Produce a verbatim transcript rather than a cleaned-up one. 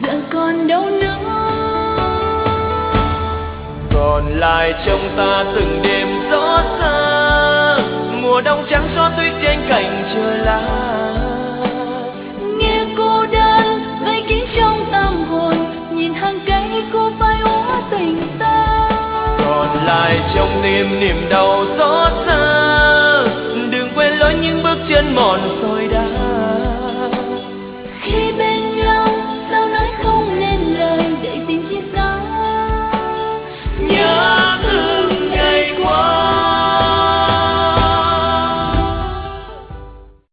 giờ còn đâu nữa. Còn lại trong ta từng đêm gió xa, mùa đông trắng xóa tuyết trên cành chờ lá. Nghe cô đơn vây kín trong tâm hồn, nhìn hàng cây cô phai úa tình ta. Còn lại trong tim niềm đau xót xa, đừng quên lối những bước chân mòn xô.